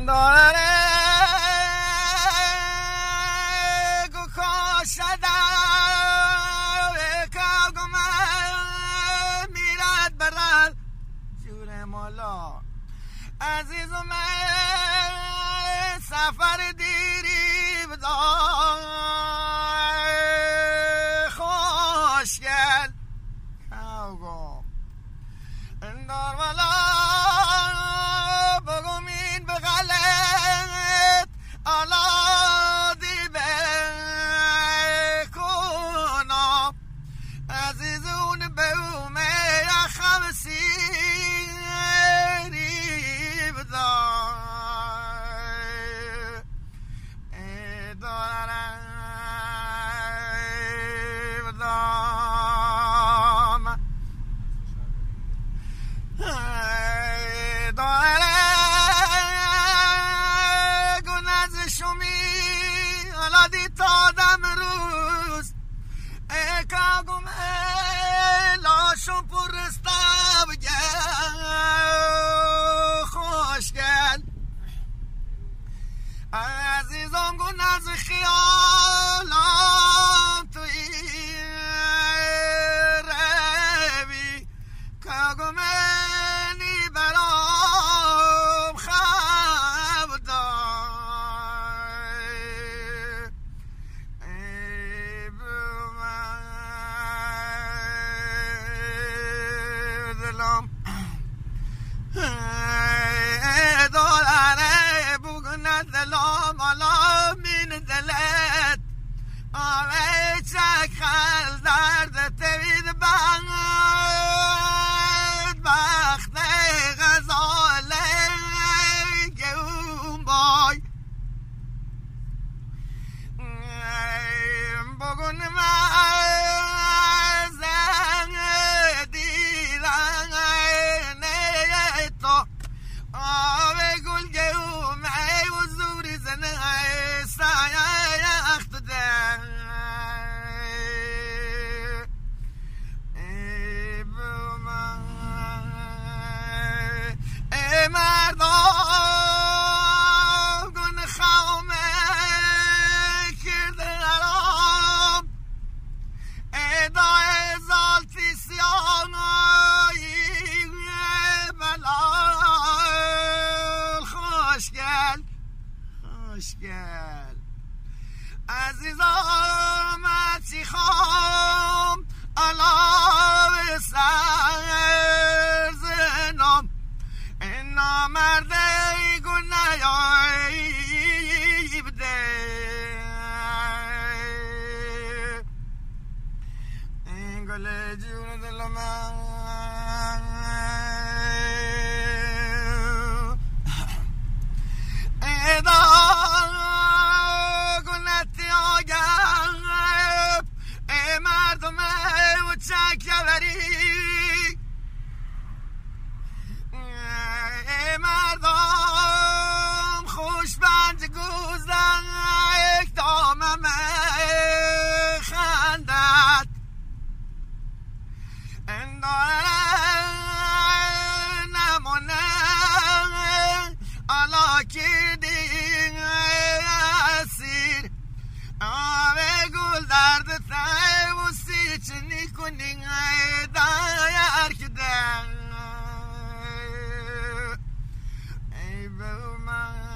داره گو شده کاغم میرد برد جور مولا عزیزم سفر دیری بدار خوشگل کاغم اندار والا بگم این بغلت آلا دی بکنم عزیزون به اومه خمسیری بدار لاشون پر رسته بگه خوشگل عزیزم گون از خیالم توی روی کاغمنی برام خب دار ای بومن دلم داره بگن دلم آلا من دلت آوه چک خل درد توید بند بخت غزاله گون بای بگن من زن دیرن نیتو آوه گل گون ای و زوری زنه سایه اخت ده ای بومن ای مردم گن خوامه کرده نرام ای دای زالتی سیانایی بلال خوشگل خوشگل عزیزم چی خوام علاوه سر زنم این نامرده گناهی بده این گل جون دل من ایدا گناهی آگم ای مردم و چکوری ای مردم خوشبند گوزن یک دامم خندد انداره نمونه علا کردی اسیر آوه گل درد تای و سی چنی کنی دایر کدن ای بومن